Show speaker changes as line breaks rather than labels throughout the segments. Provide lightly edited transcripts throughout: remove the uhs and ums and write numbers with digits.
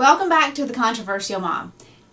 Welcome back to The Controversial Mom.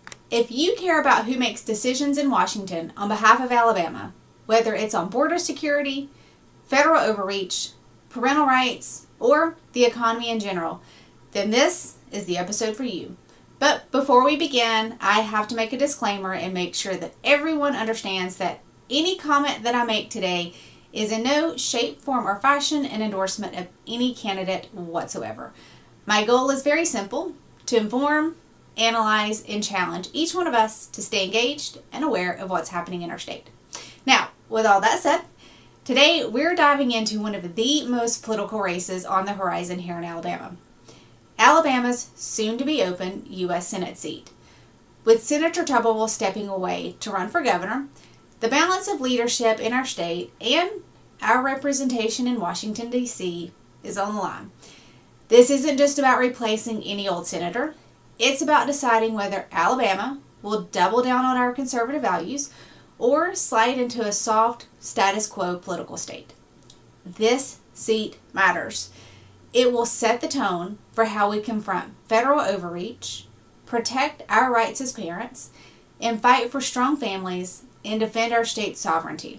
If you care about who makes decisions in Washington on behalf of Alabama, whether it's on border security, federal overreach, parental rights, or the economy in general, then this is the episode for you. But before we begin, I have to make a disclaimer and make sure that everyone understands that any comment that I make today is in no shape, form, or fashion an endorsement of any candidate whatsoever. My goal is very simple: to inform, analyze, and challenge each one of us to stay engaged and aware of what's happening in our state. Now, with all that said, today we're diving into one of the most political races on the horizon here in Alabama. Alabama's soon-to-be-open U.S. Senate seat. With Senator Tuberville stepping away to run for governor, the balance of leadership in our state and our representation in Washington, D.C. is on the line. This isn't just about replacing any old senator. It's about deciding whether Alabama will double down on our conservative values or slide into a soft status quo political state. This seat matters. It will set the tone for how we confront federal overreach, protect our rights as parents, and fight for strong families and defend our state's sovereignty.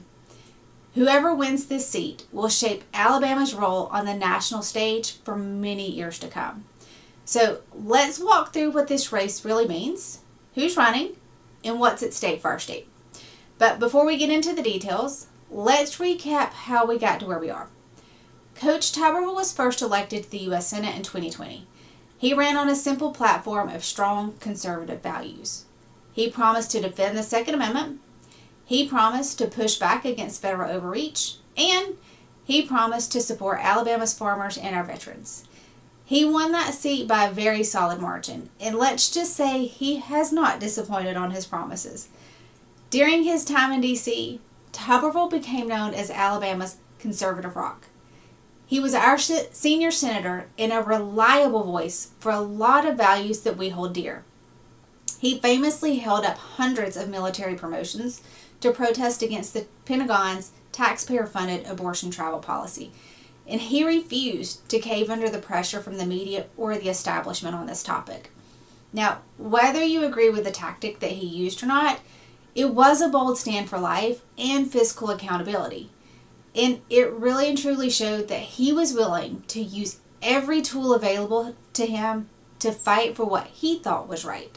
Whoever wins this seat will shape Alabama's role on the national stage for many years to come. So let's walk through what this race really means, who's running, and what's at stake for our state. But before we get into the details, let's recap how we got to where we are. Coach Tuberville was first elected to the U.S. Senate in 2020. He ran on a simple platform of strong conservative values. He promised to defend the Second Amendment. He promised to push back against federal overreach, and he promised to support Alabama's farmers and our veterans. He won that seat by a very solid margin, and let's just say he has not disappointed on his promises. During his time in D.C., Tuberville became known as Alabama's conservative rock. He was our senior senator and a reliable voice for a lot of values that we hold dear. He famously held up hundreds of military promotions to protest against the Pentagon's taxpayer-funded abortion travel policy, and he refused to cave under the pressure from the media or the establishment on this topic. Now, whether you agree with the tactic that he used or not, it was a bold stand for life and fiscal accountability, and it really and truly showed that he was willing to use every tool available to him to fight for what he thought was right.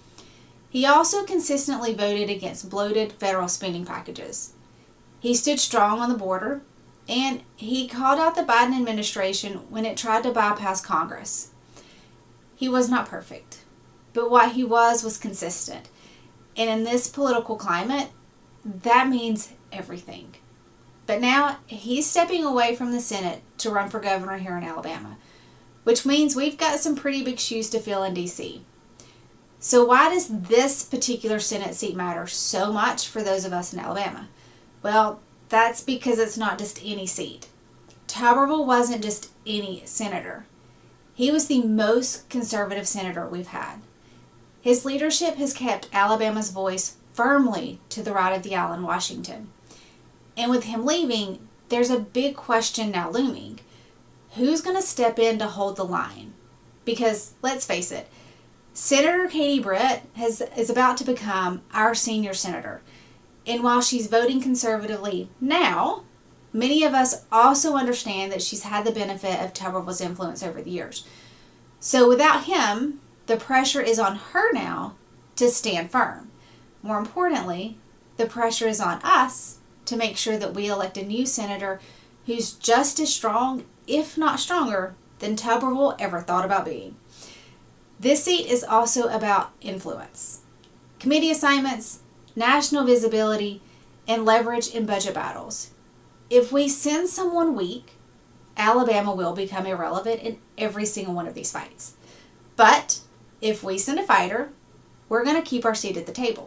He also consistently voted against bloated federal spending packages. He stood strong on the border, and he called out the Biden administration when it tried to bypass Congress. He was not perfect, but what he was consistent. And in this political climate, that means everything. But now he's stepping away from the Senate to run for governor here in Alabama, which means we've got some pretty big shoes to fill in D.C. So why does this particular Senate seat matter so much for those of us in Alabama? Well, that's because it's not just any seat. Tuberville wasn't just any senator. He was the most conservative senator we've had. His leadership has kept Alabama's voice firmly to the right of the aisle in Washington. And with him leaving, there's a big question now looming. Who's going to step in to hold the line? Because, let's face it, Senator Katie Britt is about to become our senior senator. And while she's voting conservatively now, many of us also understand that she's had the benefit of Tuberville's influence over the years. So without him, the pressure is on her now to stand firm. More importantly, the pressure is on us to make sure that we elect a new senator who's just as strong, if not stronger, than Tuberville ever thought about being. This seat is also about influence, committee assignments, national visibility, and leverage in budget battles. If we send someone weak, Alabama will become irrelevant in every single one of these fights. But if we send a fighter, we're going to keep our seat at the table.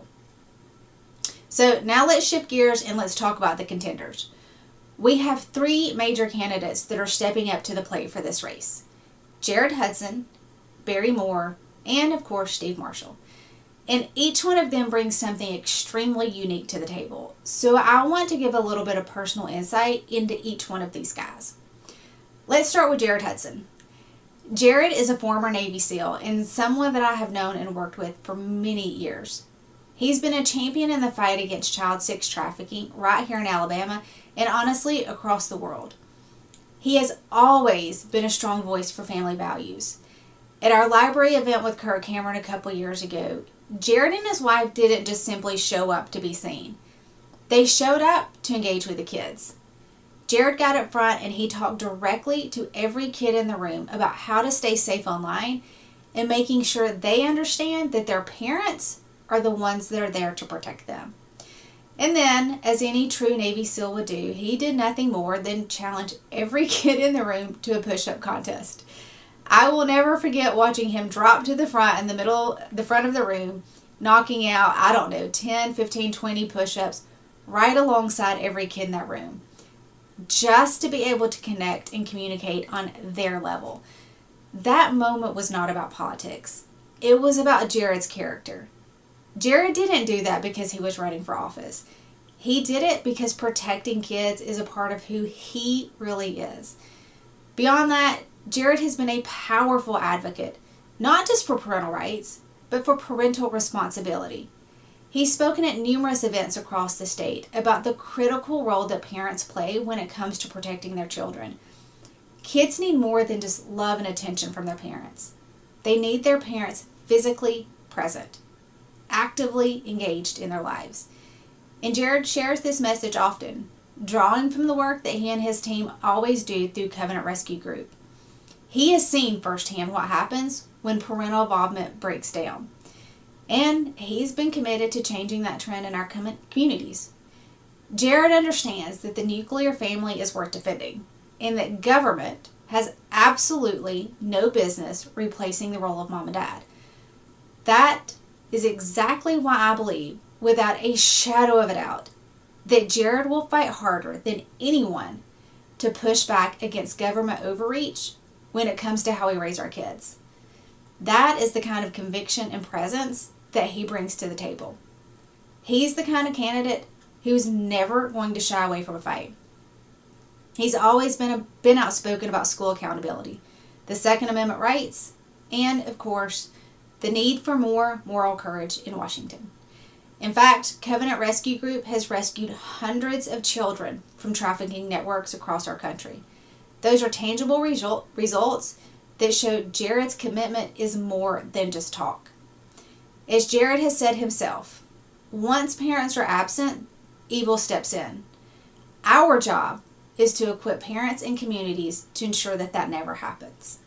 So now let's shift gears and let's talk about the contenders. We have three major candidates that are stepping up to the plate for this race: Jared Hudson, Barry Moore, and of course Steve Marshall. And each one of them brings something extremely unique to the table. So I want to give a little bit of personal insight into each one of these guys. Let's start with Jared Hudson. Jared is a former Navy SEAL and someone that I have known and worked with for many years. He's been a champion in the fight against child sex trafficking right here in Alabama and honestly across the world. He has always been a strong voice for family values. At our library event with Kirk Cameron a couple years ago, Jared and his wife didn't just simply show up to be seen. They showed up to engage with the kids. Jared got up front and he talked directly to every kid in the room about how to stay safe online and making sure they understand that their parents are the ones that are there to protect them. And then, as any true Navy SEAL would do, he did nothing more than challenge every kid in the room to a push-up contest. I will never forget watching him drop to the front in the front of the room, knocking out, 10, 15, 20 push-ups right alongside every kid in that room, just to be able to connect and communicate on their level. That moment was not about politics. It was about Jared's character. Jared didn't do that because he was running for office. He did it because protecting kids is a part of who he really is. Beyond that, Jared has been a powerful advocate, not just for parental rights, but for parental responsibility. He's spoken at numerous events across the state about the critical role that parents play when it comes to protecting their children. Kids need more than just love and attention from their parents. They need their parents physically present, actively engaged in their lives. And Jared shares this message often, drawing from the work that he and his team always do through Covenant Rescue Group. He has seen firsthand what happens when parental involvement breaks down. And he's been committed to changing that trend in our communities. Jared understands that the nuclear family is worth defending, and that government has absolutely no business replacing the role of mom and dad. That is exactly why I believe, without a shadow of a doubt, that Jared will fight harder than anyone to push back against government overreach when it comes to how we raise our kids. That is the kind of conviction and presence that he brings to the table. He's the kind of candidate who's never going to shy away from a fight. He's always been outspoken about school accountability, the Second Amendment rights, and, of course, the need for more moral courage in Washington. In fact, Covenant Rescue Group has rescued hundreds of children from trafficking networks across our country. Those are tangible results that show Jared's commitment is more than just talk. As Jared has said himself, once parents are absent, evil steps in. Our job is to equip parents and communities to ensure that that never happens.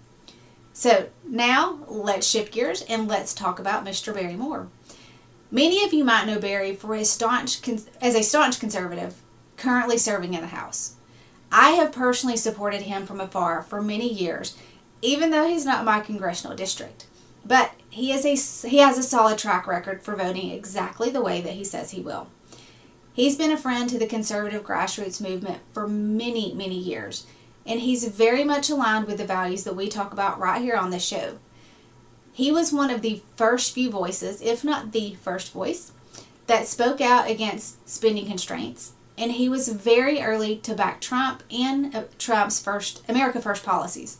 So now let's shift gears and let's talk about Mr. Barry Moore. Many of you might know Barry for his as a staunch conservative currently serving in the House. I have personally supported him from afar for many years, even though he's not my congressional district. But he has a solid track record for voting exactly the way that he says he will. He's been a friend to the conservative grassroots movement for many, many years, and he's very much aligned with the values that we talk about right here on this show. He was one of the first few voices, if not the first voice, that spoke out against spending constraints, and he was very early to back Trump and Trump's America First policies.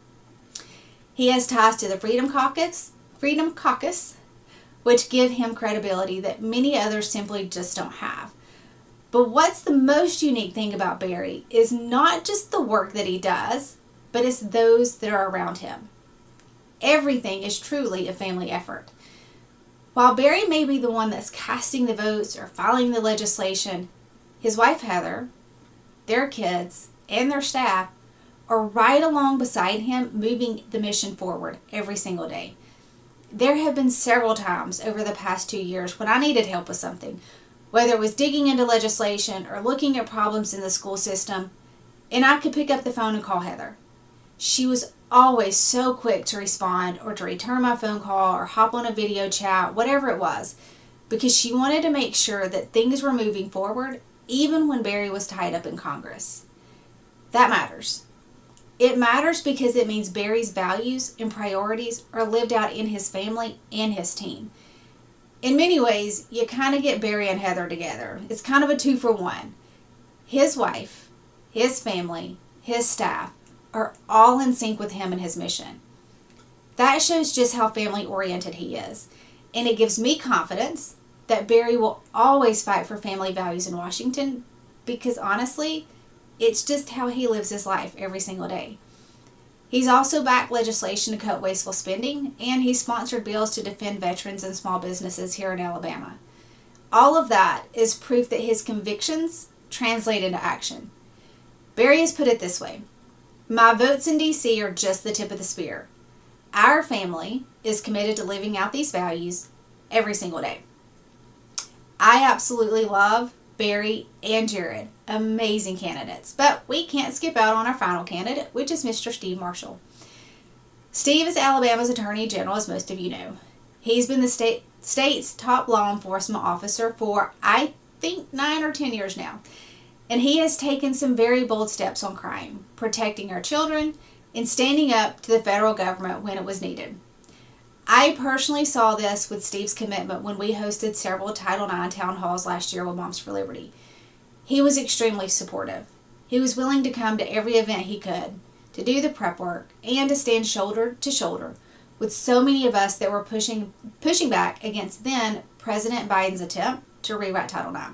He has ties to the Freedom Caucus, which give him credibility that many others simply just don't have. But what's the most unique thing about Barry is not just the work that he does, but it's those that are around him. Everything is truly a family effort. While Barry may be the one that's casting the votes or filing the legislation, his wife Heather, their kids, and their staff are right along beside him, moving the mission forward every single day. There have been several times over the past 2 years when I needed help with something, whether it was digging into legislation or looking at problems in the school system, and I could pick up the phone and call Heather. She was always so quick to respond or to return my phone call or hop on a video chat, whatever it was, because she wanted to make sure that things were moving forward even when Barry was tied up in Congress. That matters. It matters because it means Barry's values and priorities are lived out in his family and his team. In many ways, you kind of get Barry and Heather together. It's kind of a 2-for-1. His wife, his family, his staff are all in sync with him and his mission. That shows just how family-oriented he is, and it gives me confidence that Barry will always fight for family values in Washington, because honestly, it's just how he lives his life every single day. He's also backed legislation to cut wasteful spending, and he's sponsored bills to defend veterans and small businesses here in Alabama. All of that is proof that his convictions translate into action. Barry has put it this way: "My votes in D.C. are just the tip of the spear. Our family is committed to living out these values every single day." I absolutely love Barry and Jared. Amazing candidates. But we can't skip out on our final candidate, which is Mr. Steve Marshall. Steve is Alabama's Attorney General, as most of you know. He's been the state's top law enforcement officer for, I think, 9 or 10 years now. And he has taken some very bold steps on crime, protecting our children, and standing up to the federal government when it was needed. I personally saw this with Steve's commitment when we hosted several Title IX town halls last year with Moms for Liberty. He was extremely supportive. He was willing to come to every event he could, to do the prep work, and to stand shoulder to shoulder with so many of us that were pushing back against then President Biden's attempt to rewrite Title IX.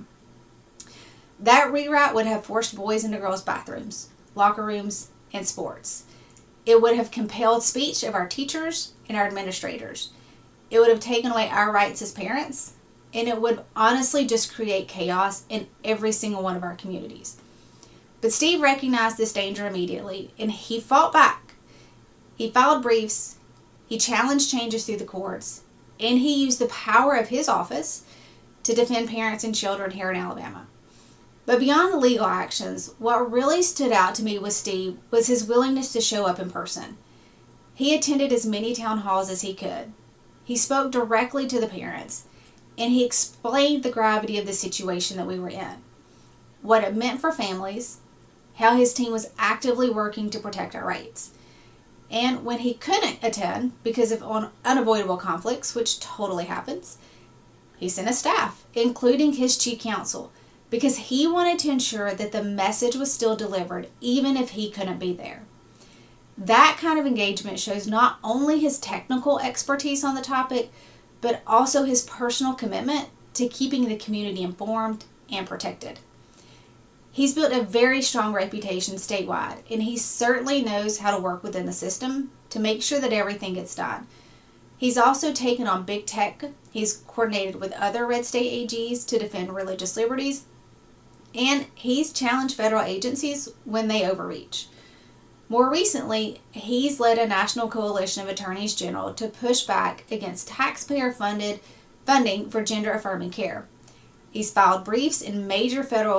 That rewrite would have forced boys into girls' bathrooms, locker rooms, and sports. It would have compelled speech of our teachers and our administrators. It would have taken away our rights as parents, and it would honestly just create chaos in every single one of our communities. But Steve recognized this danger immediately, and he fought back. He filed briefs, he challenged changes through the courts, and he used the power of his office to defend parents and children here in Alabama. But beyond the legal actions, what really stood out to me with Steve was his willingness to show up in person. He attended as many town halls as he could. He spoke directly to the parents, and he explained the gravity of the situation that we were in, what it meant for families, how his team was actively working to protect our rights. And when he couldn't attend because of unavoidable conflicts, which totally happens, he sent a staff, including his chief counsel, because he wanted to ensure that the message was still delivered even if he couldn't be there. That kind of engagement shows not only his technical expertise on the topic, but also his personal commitment to keeping the community informed and protected. He's built a very strong reputation statewide, and he certainly knows how to work within the system to make sure that everything gets done. He's also taken on big tech. He's coordinated with other red state AGs to defend religious liberties, and he's challenged federal agencies when they overreach. More recently, he's led a national coalition of attorneys general to push back against taxpayer funding for gender-affirming care. He's filed briefs in major federal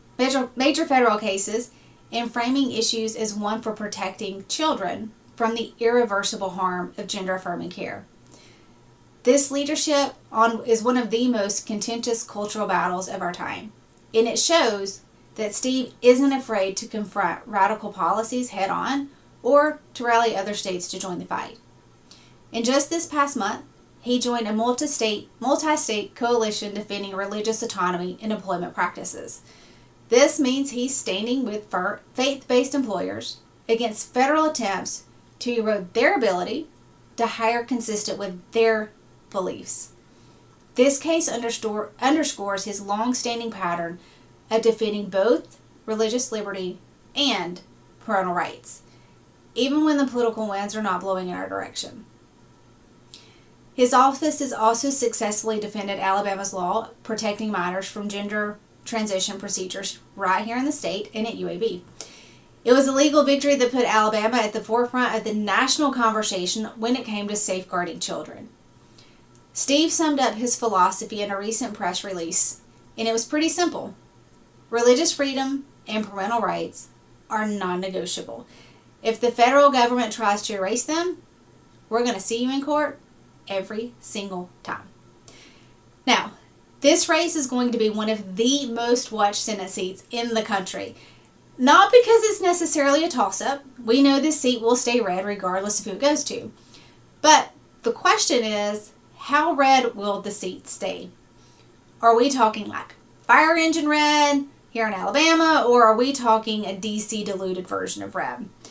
cases and framing issues as one for protecting children from the irreversible harm of gender-affirming care. This leadership is one of the most contentious cultural battles of our time, and it shows that Steve isn't afraid to confront radical policies head-on or to rally other states to join the fight. And just this past month, he joined a multi-state coalition defending religious autonomy in employment practices. This means he's standing with faith-based employers against federal attempts to erode their ability to hire consistent with their beliefs. This case underscores his long-standing pattern of defending both religious liberty and parental rights, even when the political winds are not blowing in our direction. His office has also successfully defended Alabama's law protecting minors from gender transition procedures right here in the state and at UAB. It was a legal victory that put Alabama at the forefront of the national conversation when it came to safeguarding children. Steve summed up his philosophy in a recent press release, and it was pretty simple. Religious freedom and parental rights are non-negotiable. If the federal government tries to erase them, we're going to see you in court every single time. Now, this race is going to be one of the most watched Senate seats in the country. Not because it's necessarily a toss-up. We know this seat will stay red regardless of who it goes to. But the question is, how red will the seat stay? Are we talking like fire engine red here in Alabama, or are we talking a DC diluted version of red?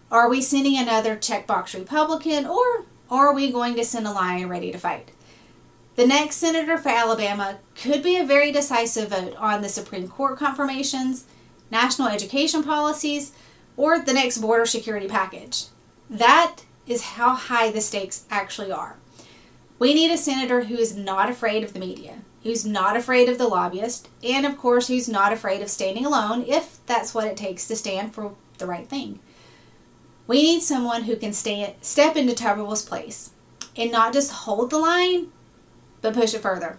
Are we sending another checkbox Republican, or are we going to send a lion ready to fight? The next senator for Alabama could be a very decisive vote on the Supreme Court confirmations, national education policies, or the next border security package. That is how high the stakes actually are. We need a senator who is not afraid of the media, who's not afraid of the lobbyists, and of course who's not afraid of standing alone if that's what it takes to stand for the right thing. We need someone who can step into Tuberville's place and not just hold the line, but push it further.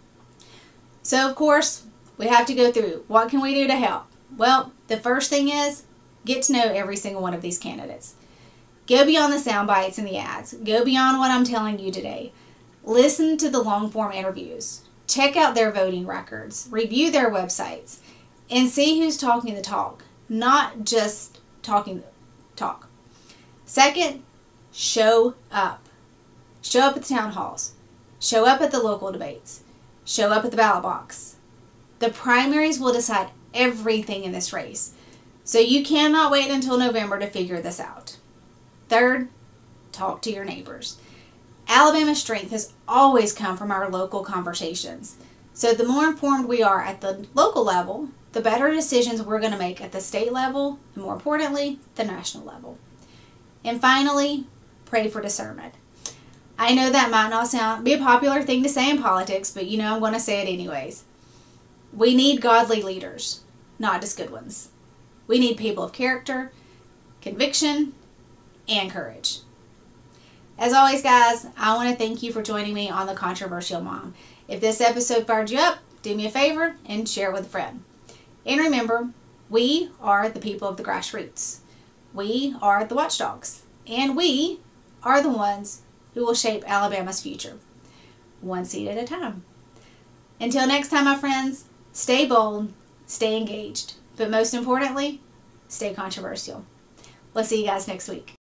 So of course, we have to go through what can we do to help? Well, the first thing is get to know every single one of these candidates. Go beyond the sound bites and the ads. Go beyond what I'm telling you today. Listen to the long form interviews. Check out their voting records. Review their websites. And see who's talking the talk, not just talking the talk. Second, show up. Show up at the town halls. Show up at the local debates. Show up at the ballot box. The primaries will decide everything in this race, so you cannot wait until November to figure this out. Third, talk to your neighbors. Alabama's strength has always come from our local conversations, so the more informed we are at the local level, the better decisions we're going to make at the state level, and more importantly, the national level. And finally, pray for discernment. I know that might not be a popular thing to say in politics, but I'm going to say it anyways. We need godly leaders, not just good ones. We need people of character, conviction, and courage. As always, guys, I want to thank you for joining me on The Controversial Mom. If this episode fired you up, do me a favor and share it with a friend. And remember, we are the people of the grassroots. We are the watchdogs. And we are the ones who will shape Alabama's future, one seat at a time. Until next time, my friends, stay bold, stay engaged, but most importantly, stay controversial. We'll see you guys next week.